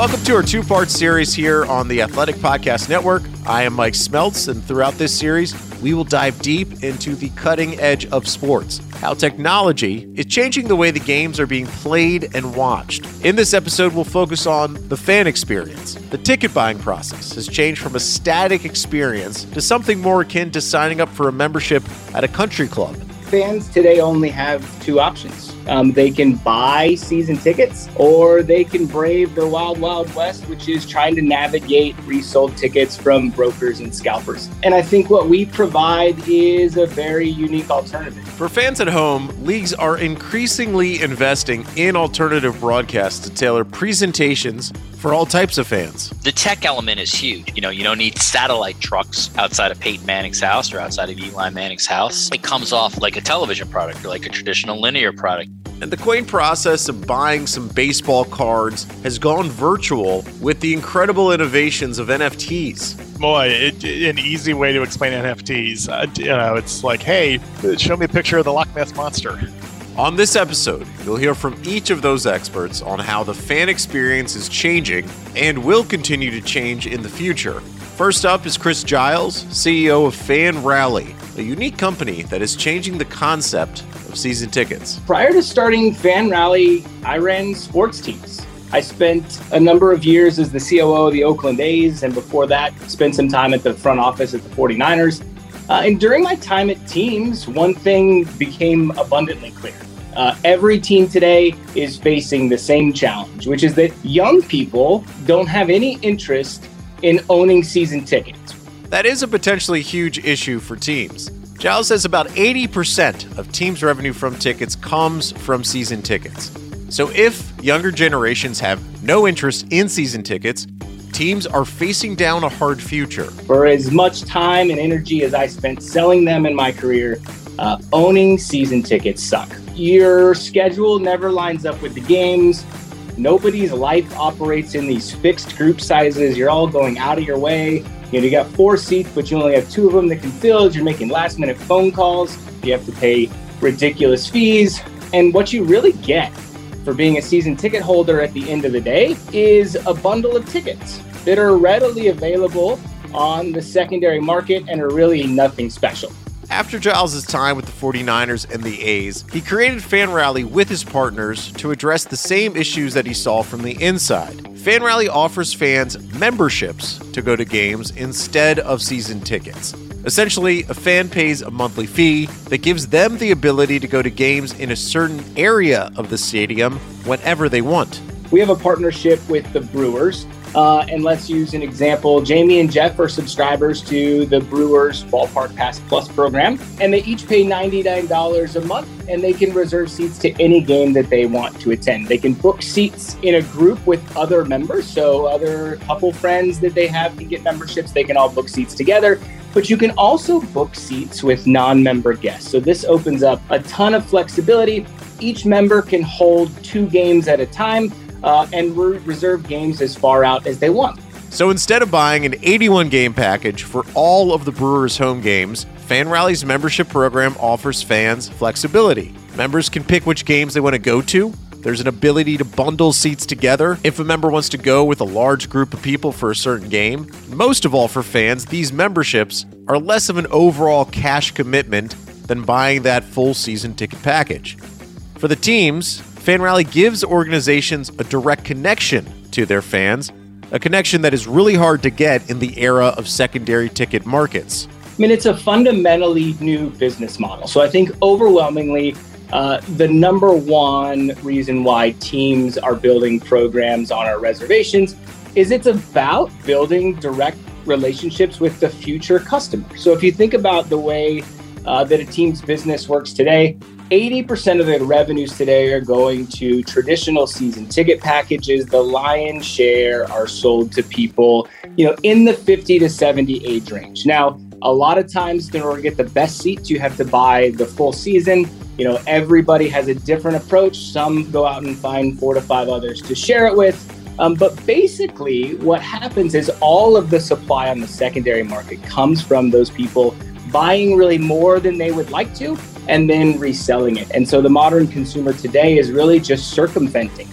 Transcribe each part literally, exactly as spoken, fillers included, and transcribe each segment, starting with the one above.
Welcome to our two-part series here on the Athletic Podcast Network. I am Mike Smeltz, and throughout this series, we will dive deep into the cutting edge of sports, how technology is changing the way the games are being played and watched. In this episode, we'll focus on the fan experience. The ticket buying process has changed from a static experience to something more akin to signing up for a membership at a country club. Fans today only have two options. Um, they can buy season tickets, or they can brave the wild, wild west, which is trying to navigate resold tickets from brokers and scalpers. And I think what we provide is a very unique alternative. For fans at home, leagues are increasingly investing in alternative broadcasts to tailor presentations for all types of fans. The tech element is huge. You know, you don't need satellite trucks outside of Peyton Manning's house or outside of Eli Manning's house. It comes off like a television product or like a traditional linear product. And the quaint process of buying some baseball cards has gone virtual with the incredible innovations of N F Ts. Boy, it, an easy way to explain N F Ts. Uh, you know, it's like, hey, show me a picture of the Loch Ness Monster. On this episode, you'll hear from each of those experts on how the fan experience is changing and will continue to change in the future. First up is Chris Giles, C E O of Fan Rally, a unique company that is changing the concept of season tickets. Prior to starting Fan Rally, I ran sports teams. I spent a number of years as the C O O of the Oakland A's, and before that, spent some time at the front office at the forty-niners. Uh, and during my time at teams, one thing became abundantly clear. Uh, every team today is facing the same challenge, which is that young people don't have any interest in owning season tickets. That is a potentially huge issue for teams. Giles says about eighty percent of teams' revenue from tickets comes from season tickets. So if younger generations have no interest in season tickets, teams are facing down a hard future. For as much time and energy as I spent selling them in my career, uh, owning season tickets suck. Your schedule never lines up with the games. Nobody's life operates in these fixed group sizes. You're all going out of your way. You know, you got four seats, but you only have two of them that can fill. You're making last minute phone calls. You have to pay ridiculous fees. And what you really get for being a season ticket holder at the end of the day is a bundle of tickets that are readily available on the secondary market and are really nothing special. After Giles' time with the forty-niners and the A's, he created Fan Rally with his partners to address the same issues that he saw from the inside. Fan Rally offers fans memberships to go to games instead of season tickets. Essentially, a fan pays a monthly fee that gives them the ability to go to games in a certain area of the stadium whenever they want. We have a partnership with the Brewers. Uh, and let's use an example. Jamie and Jeff are subscribers to the Brewers Ballpark Pass Plus program, and they each pay ninety-nine dollars a month, and they can reserve seats to any game that they want to attend. They can book seats in a group with other members, so other couple friends that they have can get memberships. They can all book seats together, but you can also book seats with non-member guests. So this opens up a ton of flexibility. Each member can hold two games at a time, Uh, and re- reserve games as far out as they want. So instead of buying an eighty-one game package for all of the Brewers' home games, Fan Rally's membership program offers fans flexibility. Members can pick which games they want to go to. There's an ability to bundle seats together if a member wants to go with a large group of people for a certain game. Most of all for fans, these memberships are less of an overall cash commitment than buying that full season ticket package. For the teams, Fan Rally gives organizations a direct connection to their fans, a connection that is really hard to get in the era of secondary ticket markets. I mean, it's a fundamentally new business model. So I think overwhelmingly, uh, the number one reason why teams are building programs on our reservations is it's about building direct relationships with the future customer. So if you think about the way uh, that a team's business works today, eighty percent of the revenues today are going to traditional season ticket packages. The lion's share are sold to people, you know, in the fifty to seventy age range. Now, a lot of times in order to get the best seats, you have to buy the full season. You know, everybody has a different approach. Some go out and find four to five others to share it with. Um, but basically what happens is all of the supply on the secondary market comes from those people buying really more than they would like to and then reselling it. And so the modern consumer today is really just circumventing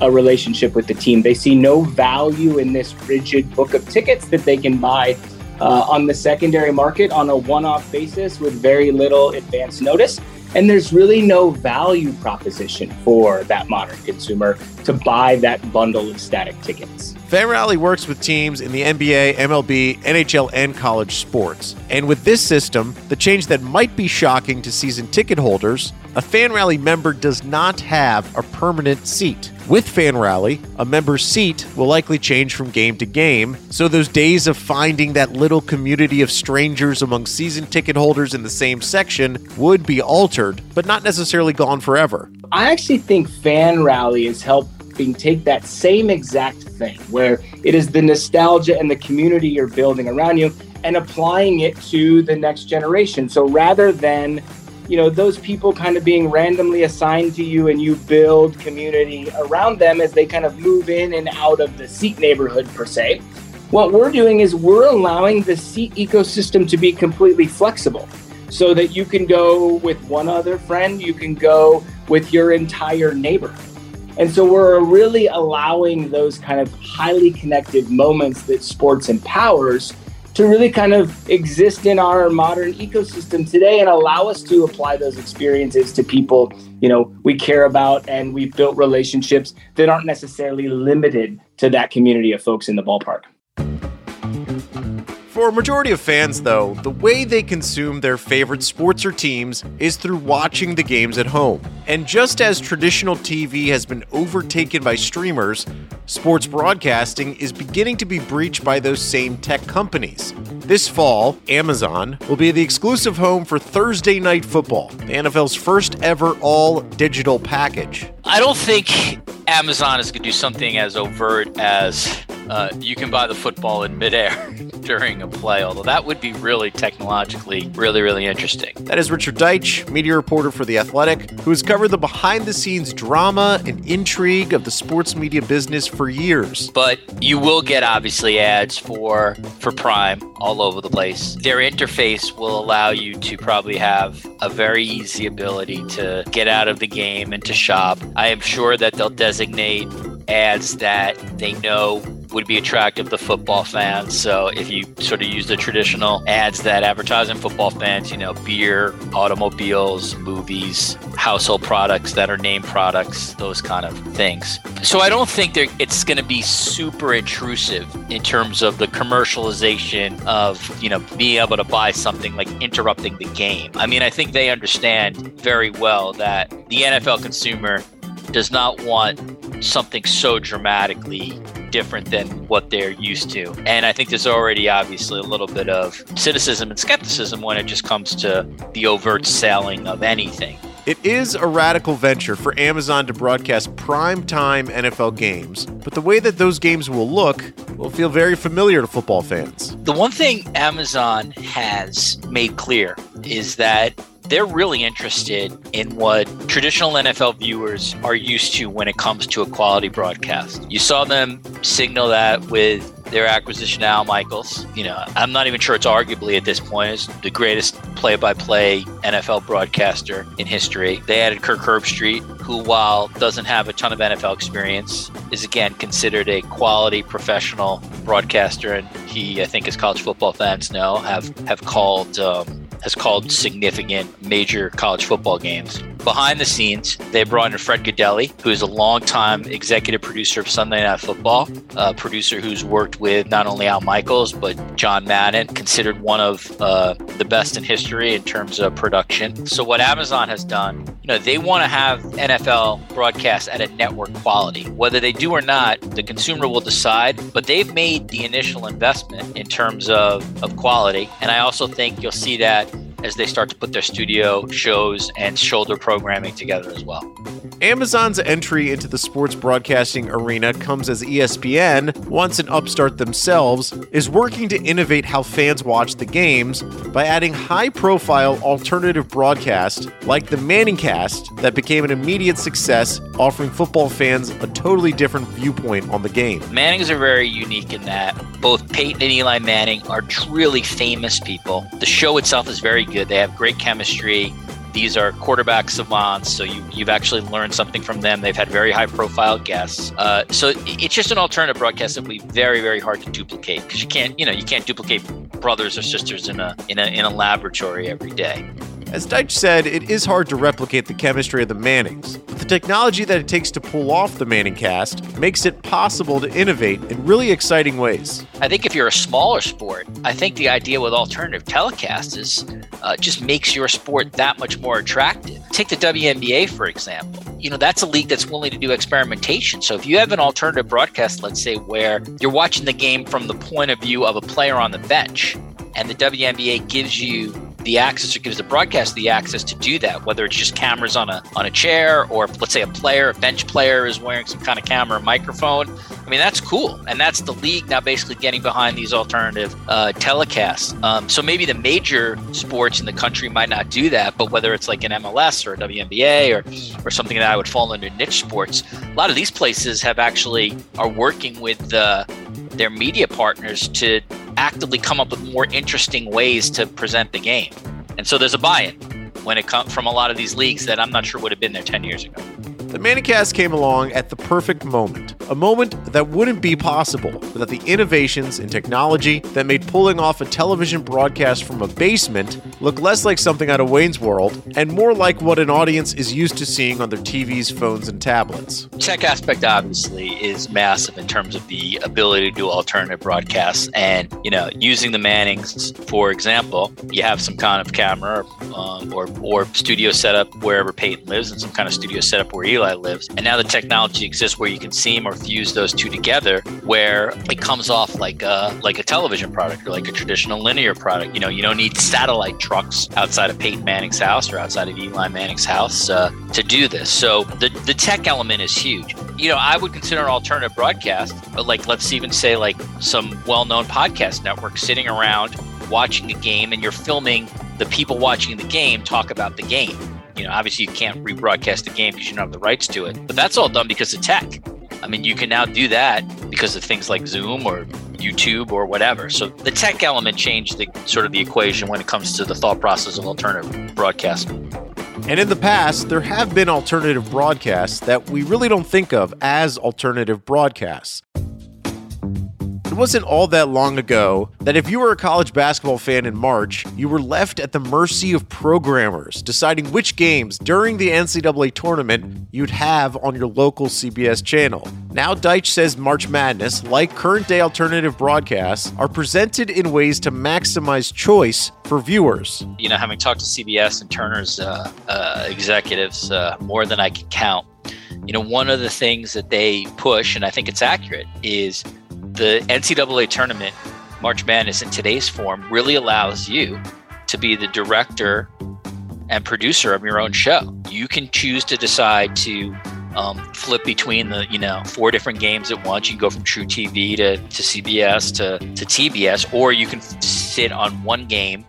a relationship with the team. They see no value in this rigid book of tickets that they can buy uh, on the secondary market on a one-off basis with very little advance notice. And there's really no value proposition for that modern consumer to buy that bundle of static tickets. FanRally works with teams in the N B A, M L B, N H L, and college sports. And with this system, the change that might be shocking to season ticket holders, a FanRally member does not have a permanent seat. With FanRally, a member's seat will likely change from game to game, so those days of finding that little community of strangers among season ticket holders in the same section would be altered, but not necessarily gone forever. I actually think FanRally is helping take that same exact thing, where it is the nostalgia and the community you're building around you, and applying it to the next generation. So rather than you know, those people kind of being randomly assigned to you and you build community around them as they kind of move in and out of the seat neighborhood per se. What we're doing is we're allowing the seat ecosystem to be completely flexible so that you can go with one other friend, you can go with your entire neighborhood. And so we're really allowing those kind of highly connected moments that sports empowers to really kind of exist in our modern ecosystem today and allow us to apply those experiences to people, you know, we care about, and we've built relationships that aren't necessarily limited to that community of folks in the ballpark. For a majority of fans, though, the way they consume their favorite sports or teams is through watching the games at home. And just as traditional T V has been overtaken by streamers, sports broadcasting is beginning to be breached by those same tech companies. This fall, Amazon will be the exclusive home for Thursday Night Football, the N F L's first ever all-digital package. I don't think Amazon is going to do something as overt as uh, you can buy the football in midair during a play, although that would be really technologically really, really interesting. That is Richard Deitsch, media reporter for The Athletic, who has covered the behind-the-scenes drama and intrigue of the sports media business for years. But you will get, obviously, ads for, for Prime all over the place. Their interface will allow you to probably have a very easy ability to get out of the game and to shop. I am sure that they'll designate ads that they know would be attractive to football fans. So if you sort of use the traditional ads that advertise in football fans, you know, beer, automobiles, movies, household products that are name products, those kind of things. So I don't think it's going to be super intrusive in terms of the commercialization of, you know, being able to buy something like interrupting the game. I mean, I think they understand very well that the N F L consumer does not want something so dramatically different than what they're used to. And I think there's already obviously a little bit of cynicism and skepticism when it just comes to the overt selling of anything. It is a radical venture for Amazon to broadcast primetime N F L games, but the way that those games will look will feel very familiar to football fans. The one thing Amazon has made clear is that they're really interested in what traditional N F L viewers are used to when it comes to a quality broadcast. You saw them signal that with their acquisition of Al Michaels. You know, I'm not even sure it's arguably at this point is the greatest play-by-play N F L broadcaster in history. They added Kirk Herbstreit, who, while doesn't have a ton of N F L experience, is again considered a quality professional broadcaster, and he, I think, as college football fans know, have have called. Um, has called significant major college football games. Behind the scenes, they brought in Fred Gaudelli, who is a longtime executive producer of Sunday Night Football, a producer who's worked with not only Al Michaels, but John Madden, considered one of uh, the best in history in terms of production. So what Amazon has done, you know, they want to have N F L broadcasts at a network quality. Whether they do or not, the consumer will decide, but they've made the initial investment in terms of, of quality. And I also think you'll see that as they start to put their studio shows and shoulder programming together as well. Amazon's entry into the sports broadcasting arena comes as E S P N, once an upstart themselves, is working to innovate how fans watch the games by adding high-profile alternative broadcasts like the Manningcast that became an immediate success, offering football fans a totally different viewpoint on the game. Mannings are very unique in that both Peyton and Eli Manning are truly famous people. The show itself is very good. They have great chemistry. These are quarterback savants, so you, you've actually learned something from them. They've had very high-profile guests. Uh, so it's just an alternative broadcast that will be very, very hard to duplicate because you can't, you know, you can't duplicate brothers or sisters in a in a in a laboratory every day. As Deitch said, it is hard to replicate the chemistry of the Mannings, but the technology that it takes to pull off the Manningcast makes it possible to innovate in really exciting ways. I think if you're a smaller sport, I think the idea with alternative telecasts is uh, just makes your sport that much more attractive. Take the W N B A, for example. You know, that's a league that's willing to do experimentation. So if you have an alternative broadcast, let's say, where you're watching the game from the point of view of a player on the bench, and the W N B A gives you the access or gives the broadcast the access to do that, whether it's just cameras on a on a chair or let's say a player, a bench player is wearing some kind of camera or microphone. I mean, that's cool. And that's the league now basically getting behind these alternative uh, telecasts. Um, so maybe the major sports in the country might not do that, but whether it's like an M L S or a W N B A or, or something that I would fall under niche sports, a lot of these places have actually are working with uh, their media partners to actively come up with more interesting ways to present the game. And so there's a buy-in when it comes from a lot of these leagues that I'm not sure would have been there ten years ago. The Manningcast came along at the perfect moment, a moment that wouldn't be possible without the innovations in technology that made pulling off a television broadcast from a basement look less like something out of Wayne's World and more like what an audience is used to seeing on their T Vs, phones, and tablets. Tech aspect obviously is massive in terms of the ability to do alternative broadcasts, and you know, using the Mannings, for example, you have some kind of camera um, or or studio setup wherever Peyton lives, and some kind of studio setup where Eli lives, and now the technology exists where you can seam or fuse those two together, where it comes off like a like a television product or like a traditional linear product. You know, you don't need satellite trucks outside of Peyton Manning's house or outside of Eli Manning's house uh, to do this. So the the tech element is huge. You know, I would consider an alternative broadcast, but like let's even say like some well-known podcast networks sitting around watching the game, and you're filming the people watching the game talk about the game. You know, obviously you can't rebroadcast the game because you don't have the rights to it, but that's all done because of tech. I mean, you can now do that because of things like Zoom or YouTube or whatever. So the tech element changed the sort of the equation when it comes to the thought process of alternative broadcasting. And in the past, there have been alternative broadcasts that we really don't think of as alternative broadcasts. It wasn't all that long ago that if you were a college basketball fan in March, you were left at the mercy of programmers deciding which games during the N C double A tournament you'd have on your local C B S channel. Now Deitch says March Madness, like current-day alternative broadcasts, are presented in ways to maximize choice for viewers. You know, having talked to C B S and Turner's uh, uh, executives uh, more than I can count, you know, one of the things that they push, and I think it's accurate, is the N C double A tournament, March Madness in today's form, really allows you to be the director and producer of your own show. You can choose to decide to um, flip between the, you know, four different games at once. You can go from True T V to, to C B S to, to T B S, or you can sit on one game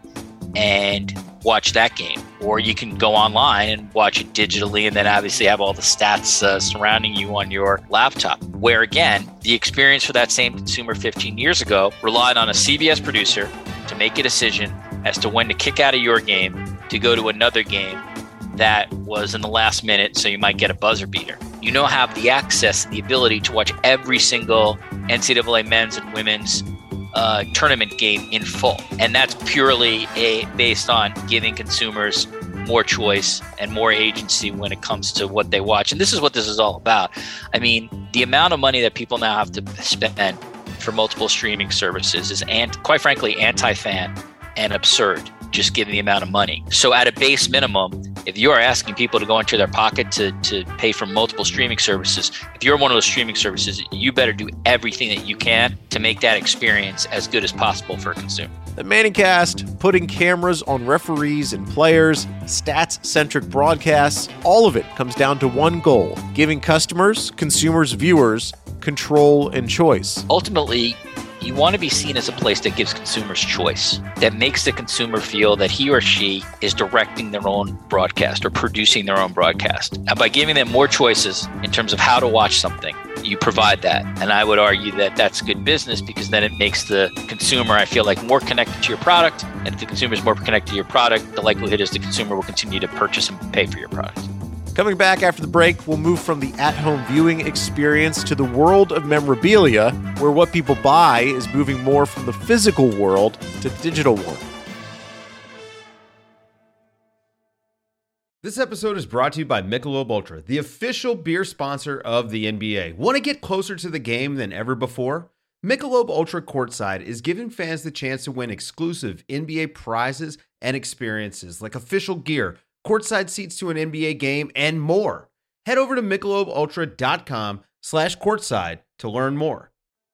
and watch that game, or you can go online and watch it digitally and then obviously have all the stats uh, surrounding you on your laptop, where again, the experience for that same consumer fifteen years ago relied on a C B S producer to make a decision as to when to kick out of your game to go to another game that was in the last minute, so you might get a buzzer beater. You now have the access and the ability to watch every single N C double A men's and women's Uh, tournament game in full, and that's purely a based on giving consumers more choice and more agency when it comes to what they watch. And this is what this is all about. I mean, the amount of money that people now have to spend for multiple streaming services is, and quite frankly, anti-fan and absurd, just given the amount of money. So at a base minimum, if you are asking people to go into their pocket to, to pay for multiple streaming services, if you're one of those streaming services, you better do everything that you can to make that experience as good as possible for a consumer. The Manningcast, putting cameras on referees and players, stats-centric broadcasts, all of it comes down to one goal: giving customers, consumers, viewers control and choice. Ultimately, you want to be seen as a place that gives consumers choice, that makes the consumer feel that he or she is directing their own broadcast or producing their own broadcast. And by giving them more choices in terms of how to watch something, you provide that. And I would argue that that's good business because then it makes the consumer, I feel like, more connected to your product. And if the consumer is more connected to your product, the likelihood is the consumer will continue to purchase and pay for your product. Coming back after the break, we'll move from the at-home viewing experience to the world of memorabilia, where what people buy is moving more from the physical world to the digital one. This episode is brought to you by Michelob Ultra, the official beer sponsor of the N B A. Want to get closer to the game than ever before? Michelob Ultra Courtside is giving fans the chance to win exclusive N B A prizes and experiences like official gear, courtside seats to an N B A game, and more. Head over to michelobultra.com slash courtside to learn more.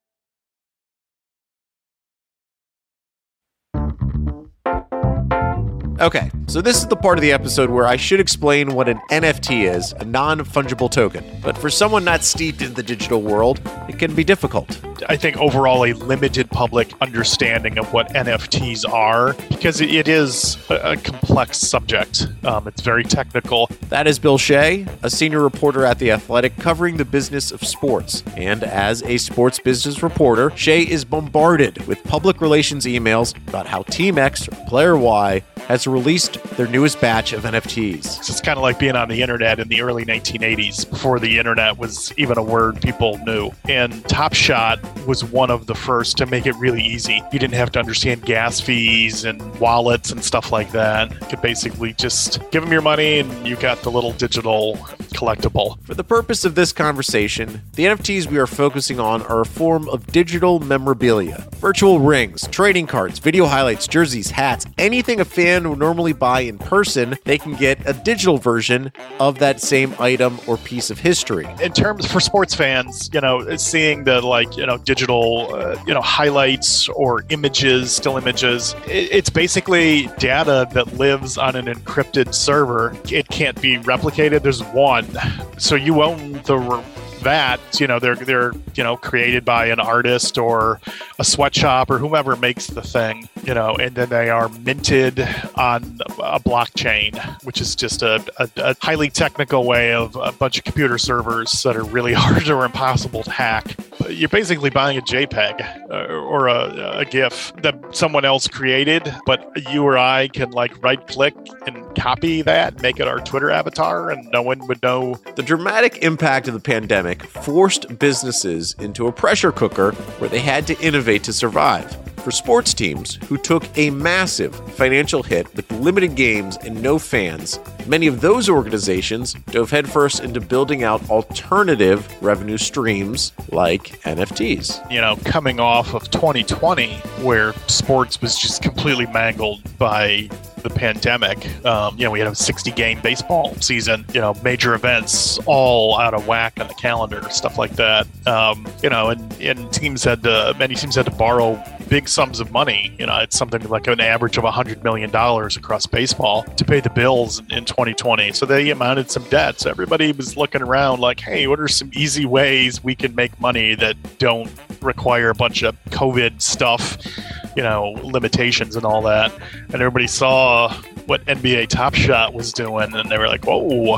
Okay, so this is the part of the episode where I should explain what an N F T is, a non-fungible token. But for someone not steeped in the digital world, it can be difficult. I think overall a limited public understanding of what N F Ts are, because it is a, a complex subject. Um, it's very technical. That is Bill Shea, a senior reporter at The Athletic covering the business of sports. And as a sports business reporter, Shea is bombarded with public relations emails about how Team X or Player Y has released their newest batch of N F Ts. So it's kind of like being on the internet in the early nineteen eighties, before the internet was even a word people knew. And Top Shot was one of the first to make it really easy. You didn't have to understand gas fees and wallets and stuff like that. You could basically just give them your money and you got the little digital collectible. For the purpose of this conversation, the N F Ts we are focusing on are a form of digital memorabilia. Virtual rings, trading cards, video highlights, jerseys, hats, anything a fan would normally buy in person, they can get a digital version of that same item or piece of history. In terms for sports fans, you know, seeing the like, you know, digital, uh, you know, highlights or images, still images, it, it's basically data that lives on an encrypted server. It can't be replicated. There's one. So you own the that, you know, they're they're you know created by an artist or a sweatshop or whomever makes the thing, you know, and then they are minted on a blockchain, which is just a, a, a highly technical way of a bunch of computer servers that are really hard or impossible to hack. You're basically buying a JPEG or a, a GIF that someone else created, but you or I can like right click and copy that, make it our Twitter avatar, and no one would know. The dramatic impact of the pandemic forced businesses into a pressure cooker where they had to innovate to survive. For sports teams who took a massive financial hit with limited games and no fans, many of those organizations dove headfirst into building out alternative revenue streams like N F Ts. You know, coming off of twenty twenty, where sports was just completely mangled by the pandemic. Um, you know, we had a sixty game baseball season, you know, major events all out of whack on the calendar, stuff like that. Um, you know, and, and teams had to, many teams had to borrow big sums of money. You know, it's something like an average of one hundred million dollars across baseball to pay the bills in twenty twenty. So they amounted some debt. So everybody was looking around like, hey, what are some easy ways we can make money that don't require a bunch of COVID stuff, you know, limitations and all that. And everybody saw what N B A Top Shot was doing, and they were like, whoa.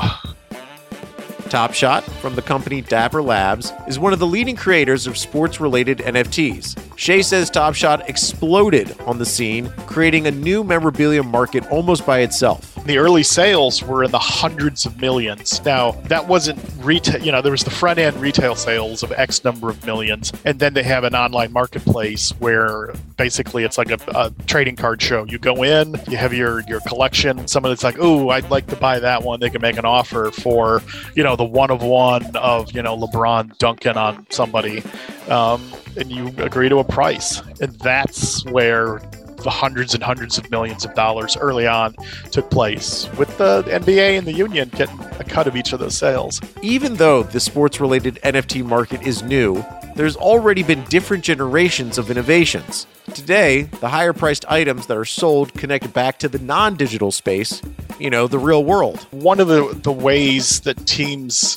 Top Shot, from the company Dapper Labs, is one of the leading creators of sports-related N F Ts. Shea says Top Shot exploded on the scene, creating a new memorabilia market almost by itself. The early sales were in the hundreds of millions. Now, that wasn't retail, you know, there was the front end retail sales of X number of millions. And then they have an online marketplace where basically it's like a, a trading card show. You go in, you have your, your collection. Somebody's like, oh, I'd like to buy that one. They can make an offer for, you know, the one of one of, you know, LeBron dunking on somebody. Um, and you agree to a price. And that's where the hundreds and hundreds of millions of dollars early on took place, with the N B A and the union getting a cut of each of those sales. Even though the sports-related N F T market is new, there's already been different generations of innovations. Today, the higher-priced items that are sold connect back to the non-digital space, you know, the real world. One of the, the ways that teams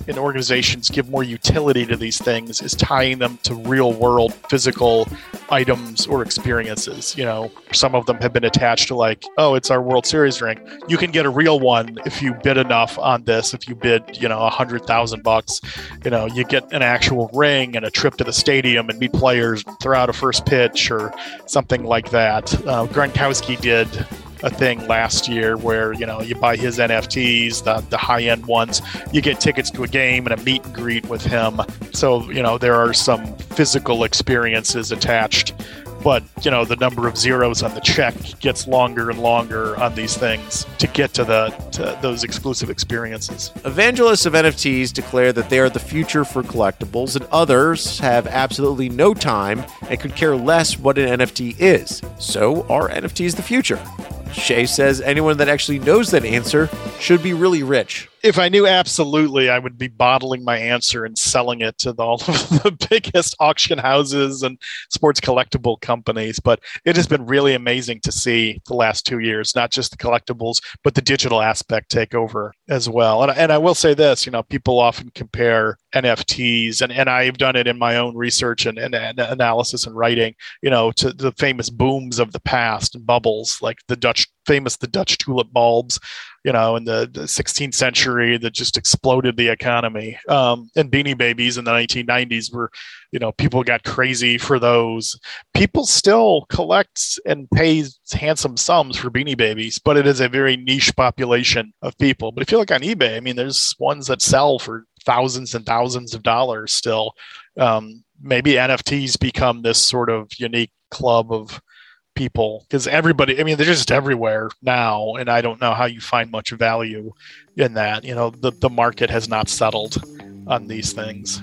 and organizations give more utility to these things is tying them to real world physical items or experiences. You know, some of them have been attached to like, oh, it's our World Series ring. You can get a real one if you bid enough on this. If you bid, you know, a hundred thousand bucks, you know, you get an actual ring and a trip to the stadium and meet players, throw out a first pitch or something like that. Uh, Gronkowski did a thing last year where, you know, you buy his N F Ts, the, the high-end ones, you get tickets to a game and a meet and greet with him. So, you know, there are some physical experiences attached, but, you know, the number of zeros on the check gets longer and longer on these things to get to the to those exclusive experiences. Evangelists of N F Ts declare that they are the future for collectibles, and others have absolutely no time and could care less what an N F T is. So are N F Ts the future? Shay says anyone that actually knows that answer should be really rich. If I knew absolutely, I would be bottling my answer and selling it to the, all of the biggest auction houses and sports collectible companies. But it has been really amazing to see the last two years, not just the collectibles, but the digital aspect take over as well. And, and I will say this, you know, people often compare N F Ts, and, and I've done it in my own research and, and, and analysis and writing, you know, to the famous booms of the past and bubbles, like the Dutch, famous the Dutch tulip bulbs, you know, in the, the sixteenth century that just exploded the economy. Um, and Beanie Babies in the nineteen nineties were, you know, people got crazy for those. People still collect and pay handsome sums for Beanie Babies, but it is a very niche population of people. But if you look on eBay, I mean, there's ones that sell for thousands and thousands of dollars still. Um, maybe N F Ts become this sort of unique club of people, because everybody, I mean, they're just everywhere now, and I don't know how you find much value in that. You know, the, the market has not settled on these things.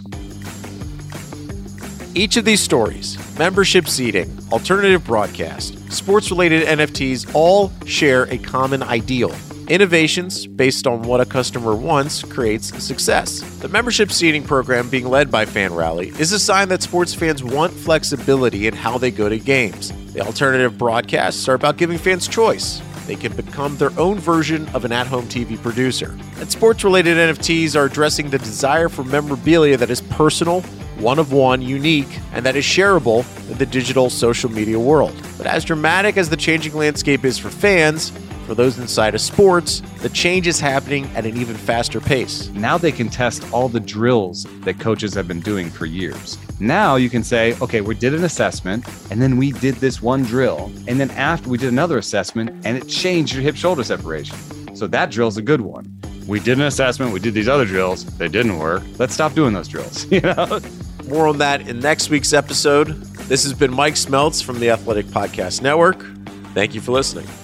Each of these stories, membership seating, alternative broadcast, sports-related N F Ts, all share a common ideal. Innovations based on what a customer wants creates success. The membership seating program being led by FanRally is a sign that sports fans want flexibility in how they go to games. The alternative broadcasts are about giving fans choice. They can become their own version of an at-home T V producer. And sports-related N F Ts are addressing the desire for memorabilia that is personal, one-of-one, unique, and that is shareable in the digital social media world. But as dramatic as the changing landscape is for fans, for those inside of sports, the change is happening at an even faster pace. Now they can test all the drills that coaches have been doing for years. Now you can say, okay, we did an assessment, and then we did this one drill, and then after we did another assessment, and it changed your hip-shoulder separation. So that drill's a good one. We did an assessment, we did these other drills, they didn't work. Let's stop doing those drills, you know? More on that in next week's episode. This has been Mike Smeltz from the Athletic Podcast Network. Thank you for listening.